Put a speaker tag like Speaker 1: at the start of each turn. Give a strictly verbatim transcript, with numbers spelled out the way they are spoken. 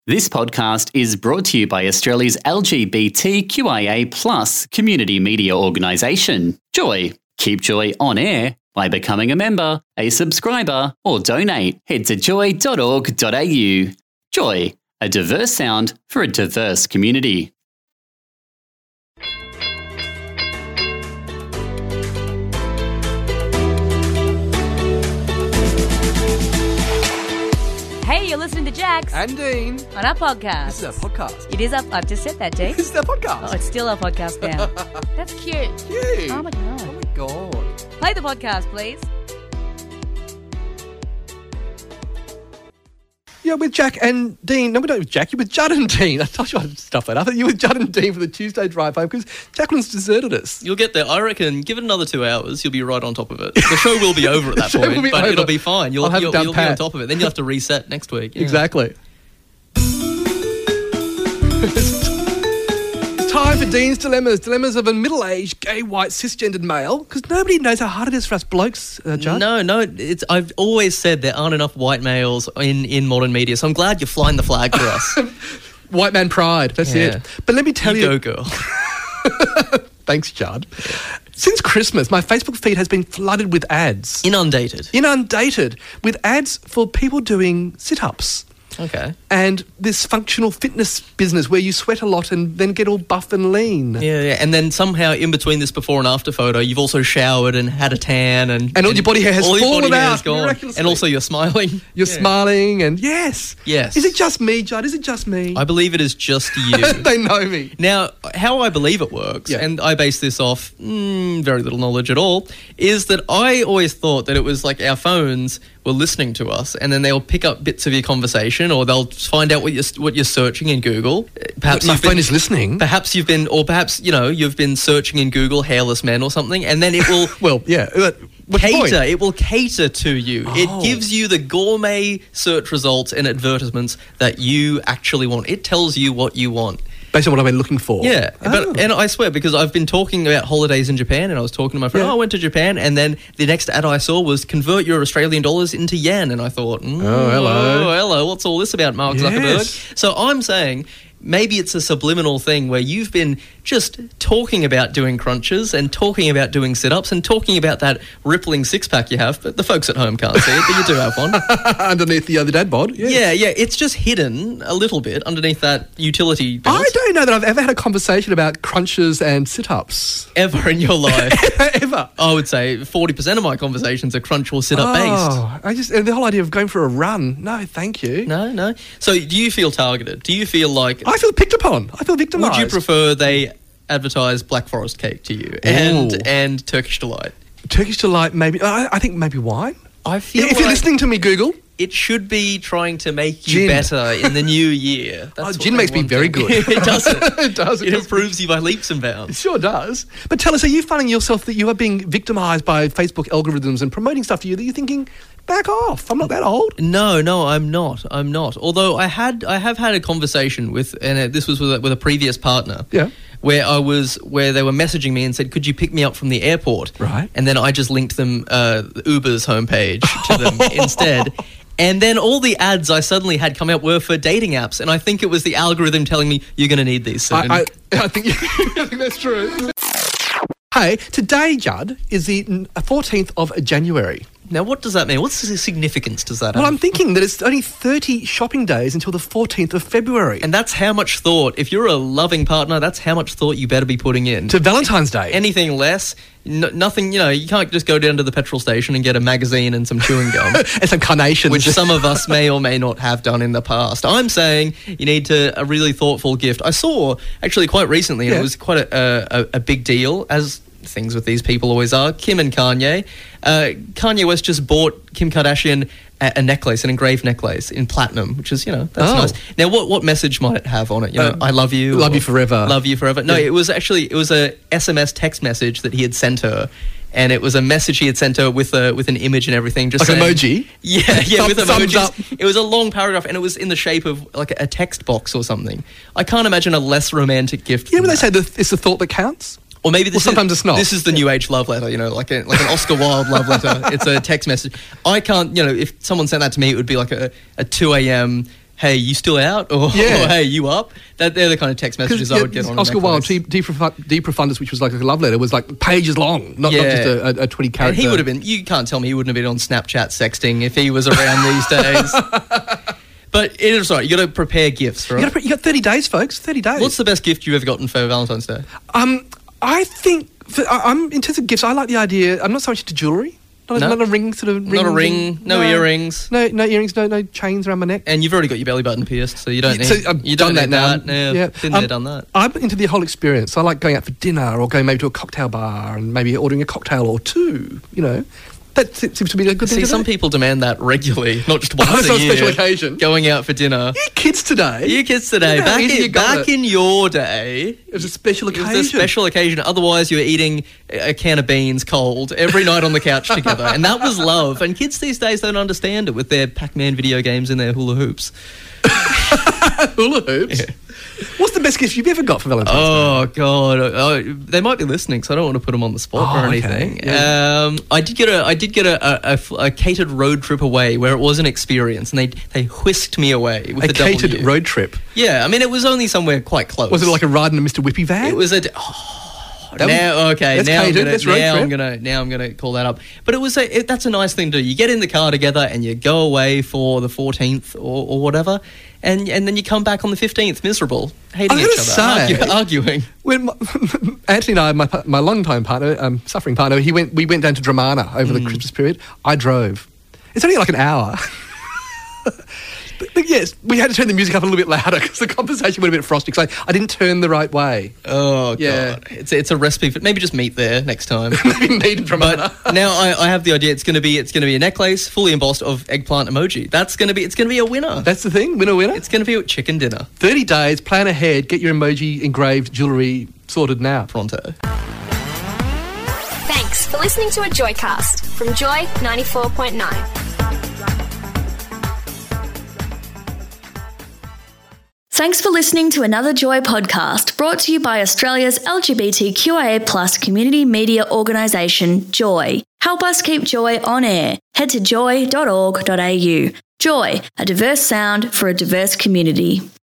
Speaker 1: This podcast is brought to you by Australia's L G B T Q I A plus community media organisation, Joy. Keep Joy on air by becoming a member, a subscriber, or donate. Head to joy dot org dot a u. Joy, a diverse sound for a diverse community.
Speaker 2: Hey, you're listening to Jax
Speaker 3: And Dean.
Speaker 2: on our podcast.
Speaker 3: This is our podcast.
Speaker 2: It is up. I've just said that, Jake.
Speaker 3: This is our podcast.
Speaker 2: Oh, it's still our podcast now. That's cute.
Speaker 3: Cute.
Speaker 2: Oh my god.
Speaker 3: Oh my god.
Speaker 2: Play the podcast, please.
Speaker 3: You're with Jack and Dean. No, we're not with Jack. You're with Judd and Dean. I told you I'd stuff that up. You're with Judd and Dean for the Tuesday drive home because Jacqueline's deserted us.
Speaker 4: You'll get there. I reckon, give it another two hours, you'll be right on top of it. The show will be over at that
Speaker 3: The show will
Speaker 4: point,
Speaker 3: be
Speaker 4: but
Speaker 3: over.
Speaker 4: it'll be fine. You'll,
Speaker 3: I'll have it
Speaker 4: you'll,
Speaker 3: down
Speaker 4: you'll be
Speaker 3: pat.
Speaker 4: on top of it. Then you'll have to reset next week. Yeah.
Speaker 3: Exactly. It's time for Dean's Dilemmas. Dilemmas of a middle-aged, gay, white, cisgendered male. Because nobody knows how hard it is for us blokes, uh, Judd.
Speaker 4: No, no. It's. I've always said there aren't enough white males in, in modern media, so I'm glad you're flying the flag for us.
Speaker 3: White man pride. That's
Speaker 4: Yeah.
Speaker 3: it. But let me tell
Speaker 4: you
Speaker 3: you...
Speaker 4: go, girl.
Speaker 3: Thanks, Judd. Since Christmas, my Facebook feed has been flooded with ads.
Speaker 4: Inundated.
Speaker 3: Inundated with ads for people doing sit-ups
Speaker 4: Okay.
Speaker 3: and this functional fitness business where you sweat a lot and then get all buff and lean.
Speaker 4: Yeah, yeah. And then somehow in between this before and after photo, you've also showered and had a tan and...
Speaker 3: And all your body hair has
Speaker 4: all your
Speaker 3: fallen
Speaker 4: body hair
Speaker 3: out
Speaker 4: has gone.
Speaker 3: miraculously.
Speaker 4: And also you're smiling.
Speaker 3: You're
Speaker 4: Yeah.
Speaker 3: smiling and yes.
Speaker 4: Yes.
Speaker 3: Is it just me, Judd? Is it just me?
Speaker 4: I believe it is just you.
Speaker 3: They know me.
Speaker 4: Now, how I believe it works,
Speaker 3: Yeah.
Speaker 4: and I base this off mm, very little knowledge at all, is that I always thought that it was like our phones were listening to us, and then they'll pick up bits of your conversation, or they'll find out what you're what you're searching in Google. Perhaps
Speaker 3: My
Speaker 4: you've
Speaker 3: phone
Speaker 4: been,
Speaker 3: is listening.
Speaker 4: Perhaps you've been, or perhaps you know you've been searching in Google hairless men or something, and then it will.
Speaker 3: Well, yeah. uh, What's the point?
Speaker 4: Cater, it will cater to you.
Speaker 3: Oh.
Speaker 4: It gives you the gourmet search results and advertisements that you actually want. It tells you what you want.
Speaker 3: Based on what I've been looking for.
Speaker 4: Yeah,
Speaker 3: Oh.
Speaker 4: but and I swear, because I've been talking about holidays in Japan, and I was talking to my friend,
Speaker 3: Yeah.
Speaker 4: oh, I went to Japan, and then the next ad I saw was convert your Australian dollars into yen, and I thought, mm,
Speaker 3: Oh, hello.
Speaker 4: oh, hello, what's all this about, Mark
Speaker 3: Yes.
Speaker 4: Zuckerberg? So I'm saying maybe it's a subliminal thing where you've been just talking about doing crunches and talking about doing sit-ups and talking about that rippling six-pack you have, but the folks at home can't see it, but you do have one.
Speaker 3: Underneath the other dad bod. Yes.
Speaker 4: Yeah, yeah, it's just hidden a little bit underneath that utility belt.
Speaker 3: I don't know that I've ever had a conversation about crunches and sit-ups.
Speaker 4: Ever in your life.
Speaker 3: Ever.
Speaker 4: I would say forty percent of my conversations are crunch or sit-up based.
Speaker 3: Oh, I just and the whole idea of going for a run. No, thank you.
Speaker 4: No, no. So do you feel targeted? Do you feel like...
Speaker 3: I feel picked upon. I feel victimised.
Speaker 4: Would you prefer they advertise Black Forest cake to you and
Speaker 3: Ooh.
Speaker 4: and Turkish Delight?
Speaker 3: Turkish Delight? Maybe. I, I think maybe wine.
Speaker 4: I feel
Speaker 3: If you're
Speaker 4: like
Speaker 3: listening to me, Google.
Speaker 4: it should be trying to make you
Speaker 3: Gin.
Speaker 4: better in the new year. That's
Speaker 3: Oh,
Speaker 4: what
Speaker 3: gin
Speaker 4: I
Speaker 3: makes me
Speaker 4: want
Speaker 3: very
Speaker 4: to-
Speaker 3: good.
Speaker 4: It does. It,
Speaker 3: It does, it
Speaker 4: It
Speaker 3: does.
Speaker 4: improves you by leaps and
Speaker 3: It
Speaker 4: bounds.
Speaker 3: sure does. But tell us, are you finding yourself that you are being victimised by Facebook algorithms and promoting stuff to you that you're thinking, back off, I'm not that old?
Speaker 4: No, no, I'm not. I'm not. Although I had, I have had a conversation with, and uh, this was with a, with a previous partner.
Speaker 3: Yeah.
Speaker 4: Where I was, where they were messaging me and said, "Could you pick me up from the airport?"
Speaker 3: Right.
Speaker 4: And then I just linked them uh, Uber's homepage to them instead. And then all the ads I suddenly had come out were for dating apps, and I think it was the algorithm telling me you're going to need these soon.
Speaker 3: I, I, I, think, I think that's true. Hey, today, Judd, is the fourteenth of January.
Speaker 4: Now, what does that mean? What's the significance does that
Speaker 3: Well,
Speaker 4: have?
Speaker 3: I'm thinking that it's only thirty shopping days until the fourteenth of February.
Speaker 4: And that's how much thought, if you're a loving partner, that's how much thought you better be putting in.
Speaker 3: to Valentine's Day.
Speaker 4: Anything less, n- nothing, you know, you can't just go down to the petrol station and get a magazine and some chewing gum,
Speaker 3: and some carnations.
Speaker 4: which some of us may or may not have done in the past. I'm saying you need to a really thoughtful gift. I saw, actually, quite recently, and
Speaker 3: Yeah.
Speaker 4: it was quite a, a, a big deal, as things with these people always are, Kim and Kanye. Uh, Kanye West just bought Kim Kardashian a, a necklace, an engraved necklace in platinum, which is, you know, that's
Speaker 3: Oh.
Speaker 4: nice. Now, what, what message might it have on it? You know,
Speaker 3: Uh,
Speaker 4: I love you.
Speaker 3: love
Speaker 4: or
Speaker 3: you forever.
Speaker 4: Love you forever. No,
Speaker 3: Yeah.
Speaker 4: it was actually, it was a S M S text message that he had sent her. And it was a message he had sent her with a with an image and everything, just
Speaker 3: Like an
Speaker 4: saying-
Speaker 3: emoji?
Speaker 4: Yeah, yeah,
Speaker 3: Thumb-
Speaker 4: with
Speaker 3: thumbs
Speaker 4: emojis.
Speaker 3: up.
Speaker 4: It was a long paragraph, and it was in the shape of like a text box or something. I can't imagine a less romantic gift.
Speaker 3: Yeah,
Speaker 4: than
Speaker 3: when they
Speaker 4: that.
Speaker 3: say that it's the thought that counts.
Speaker 4: Or maybe this
Speaker 3: Well, sometimes
Speaker 4: is,
Speaker 3: it's not.
Speaker 4: This is the new age love letter, you know, like a, like an Oscar Wilde love letter. It's a text message. I can't, you know, if someone sent that to me, it would be like a, a two a.m. hey, you still out? Or,
Speaker 3: Yeah.
Speaker 4: or hey, you up? That They're the kind of text messages I would get on
Speaker 3: Oscar
Speaker 4: a
Speaker 3: Wilde,
Speaker 4: necklace.
Speaker 3: De, De, Profu- De Profundis, which was like a love letter, was like pages long, not,
Speaker 4: Yeah.
Speaker 3: not just a, a, a twenty
Speaker 4: And
Speaker 3: character.
Speaker 4: he would have been, you can't tell me he wouldn't have been on Snapchat sexting if he was around these days. But it is right, you got to prepare gifts, right?
Speaker 3: You, gotta, you got thirty days, folks. Thirty days.
Speaker 4: What's the best gift you've ever gotten for Valentine's Day?
Speaker 3: Um, I think for, I, I'm in terms of gifts. I like the idea. I'm not so much into jewelry. Not,
Speaker 4: No?
Speaker 3: a, not a ring, sort of.
Speaker 4: Not a
Speaker 3: rings
Speaker 4: ring,
Speaker 3: and-
Speaker 4: no, earrings.
Speaker 3: No, no earrings. No, no chains around my neck.
Speaker 4: And you've already got your belly button pierced, so you don't need,
Speaker 3: So I've
Speaker 4: you
Speaker 3: done
Speaker 4: don't
Speaker 3: that
Speaker 4: need
Speaker 3: now.
Speaker 4: that. Yeah, been
Speaker 3: Um,
Speaker 4: there, done that.
Speaker 3: I'm into the whole experience. I like going out for dinner or going maybe to a cocktail bar and maybe ordering a cocktail or two. You know, that se- seems to be a good thing.
Speaker 4: See,
Speaker 3: to
Speaker 4: some
Speaker 3: do.
Speaker 4: people demand that regularly, not just once
Speaker 3: Oh, it's
Speaker 4: a
Speaker 3: on a
Speaker 4: year.
Speaker 3: special occasion.
Speaker 4: Going out for dinner.
Speaker 3: You kids today.
Speaker 4: You kids today,
Speaker 3: You know how
Speaker 4: back,
Speaker 3: easy you
Speaker 4: in,
Speaker 3: got
Speaker 4: back
Speaker 3: it.
Speaker 4: in your day,
Speaker 3: It was a special
Speaker 4: it
Speaker 3: occasion.
Speaker 4: was a special occasion. Otherwise, you were eating a can of beans cold every night on the couch together. And that was love. And kids these days don't understand it with their Pac-Man video games and their hula hoops.
Speaker 3: Hula hoops.
Speaker 4: Yeah.
Speaker 3: What's the best gift you've ever got for Valentine's Day?
Speaker 4: Oh God! Oh, they might be listening, so I don't want to put them on the spot
Speaker 3: Oh,
Speaker 4: or
Speaker 3: okay.
Speaker 4: anything.
Speaker 3: Yeah.
Speaker 4: Um, I did get a, I did get a, a, a, a catered road trip away where it was an experience, and they they whisked me away with
Speaker 3: A
Speaker 4: a
Speaker 3: catered
Speaker 4: W.
Speaker 3: road trip.
Speaker 4: Yeah, I mean it was only somewhere quite close.
Speaker 3: Was it like a ride in a Mister Whippy van?
Speaker 4: It was a. Oh,
Speaker 3: That was-
Speaker 4: now okay,
Speaker 3: that's
Speaker 4: now I'm
Speaker 3: catered,
Speaker 4: gonna
Speaker 3: that's road
Speaker 4: now I'm
Speaker 3: trip.
Speaker 4: gonna now I'm gonna call that up. But it was a it, that's a nice thing to do. You get in the car together and you go away for the fourteenth or, or whatever, and and then you come back on the fifteenth miserable, hating
Speaker 3: I'm
Speaker 4: each
Speaker 3: gonna
Speaker 4: other,
Speaker 3: say-
Speaker 4: argu- arguing.
Speaker 3: When my, Anthony and I, my, my long-time partner, um, suffering partner, he went. We went down to Dramana over
Speaker 4: Mm.
Speaker 3: the Christmas period. I drove. It's only like an hour. but, but yes, we had to turn the music up a little bit louder because the conversation went a bit frosty. Because I, I didn't turn the right way.
Speaker 4: Oh
Speaker 3: Yeah.
Speaker 4: god, it's it's a recipe for maybe just meet there next time.
Speaker 3: Maybe needed Dramana.
Speaker 4: But now I, I have the idea. It's going to be it's going to be a necklace fully embossed of eggplant emoji. That's going to be it's going to be a winner.
Speaker 3: That's the thing. Winner, winner.
Speaker 4: It's going to be a chicken dinner
Speaker 3: thirty days. Plan ahead. Get your emoji engraved jewellery sorted now.
Speaker 4: pronto.
Speaker 5: Thanks for listening to a Joycast from Joy ninety-four point nine.
Speaker 6: Thanks for listening to another Joy podcast brought to you by Australia's L G B T Q I A plus community media organisation, Joy. Help us keep Joy on air. Head to joy dot org dot a u. Joy, a diverse sound for a diverse community.